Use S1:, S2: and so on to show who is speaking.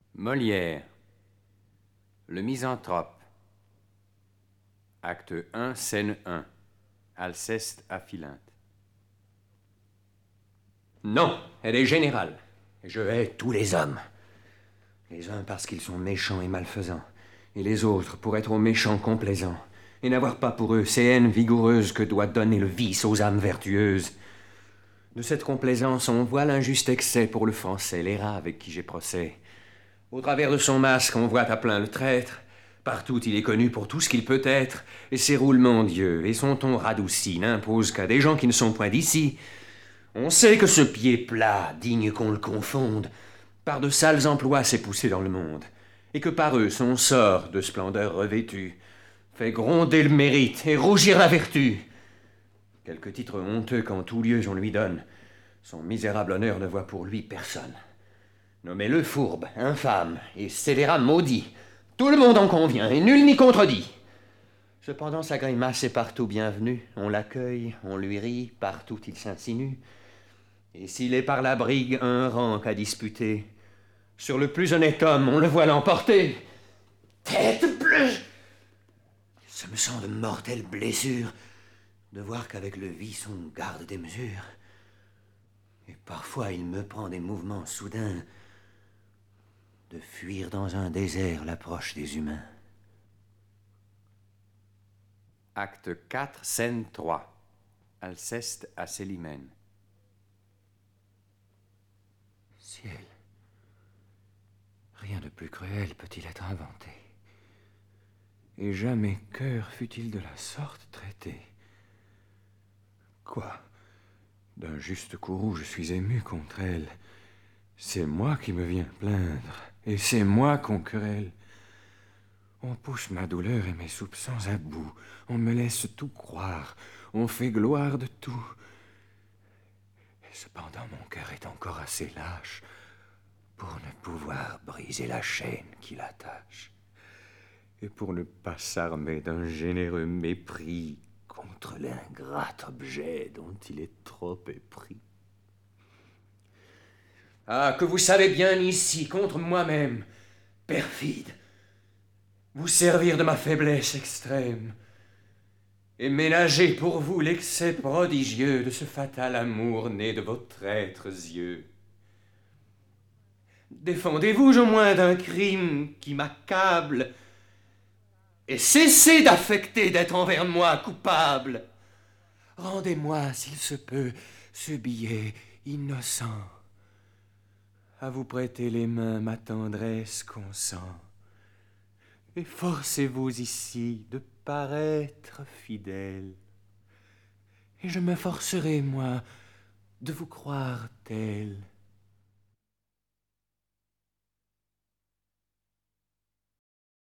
S1: Molière, Le Misanthrope. Acte 1, scène 1. Alceste à Philinte.
S2: Non, elle est générale. Je hais tous les hommes. Les uns parce qu'ils sont méchants et malfaisants, et les autres pour être aux méchants complaisants, et n'avoir pas pour eux ces haines vigoureuses que doit donner le vice aux âmes vertueuses. De cette complaisance, on voit l'injuste excès pour le français, les rats avec qui j'ai procès. Au travers de son masque, on voit à plein le traître. Partout, il est connu pour tout ce qu'il peut être, et ses roulements d'yeux et son ton radouci n'imposent qu'à des gens qui ne sont point d'ici. On sait que ce pied plat, digne qu'on le confonde, par de sales emplois s'est poussé dans le monde, et que par eux son sort, de splendeur revêtu, fait gronder le mérite et rougir la vertu. Quelque titre honteux qu'en tout lieu on lui donne, son misérable honneur ne voit pour lui personne. Nommez-le fourbe, infâme et scélérat maudit. Tout le monde en convient et nul n'y contredit. Cependant sa grimace est partout bienvenue. On l'accueille, on lui rit, partout il s'insinue. Et s'il est par la brigue un rang qu'à disputer, sur le plus honnête homme on le voit l'emporter. Tête bleue! Ce me sent de mortelles blessures de voir qu'avec le vice on garde des mesures. Et parfois il me prend des mouvements soudains de fuir dans un désert l'approche des humains.
S1: Acte 4, scène 3. Alceste à Célimène.
S2: Ciel, rien de plus cruel peut-il être inventé. Et jamais cœur fut-il de la sorte traité. Quoi? D'un juste courroux je suis ému contre elle. C'est moi qui me viens plaindre, et c'est moi qu'on querelle. On pousse ma douleur et mes soupçons à bout. On me laisse tout croire. On fait gloire de tout. Et cependant mon cœur est encore assez lâche pour ne pouvoir briser la chaîne qui l'attache, et pour ne pas s'armer d'un généreux mépris contre l'ingrat objet dont il est trop épris. Ah, que vous savez bien ici, contre moi-même, perfide, vous servir de ma faiblesse extrême, et ménager pour vous l'excès prodigieux de ce fatal amour né de vos traîtres yeux. Défendez-vous au moins d'un crime qui m'accable, et cessez d'affecter d'être envers moi coupable. Rendez-moi, s'il se peut, ce billet innocent. À vous prêter les mains ma tendresse consent. Et forcez-vous ici de paraître fidèle. Et je me forcerai, moi, de vous croire tel.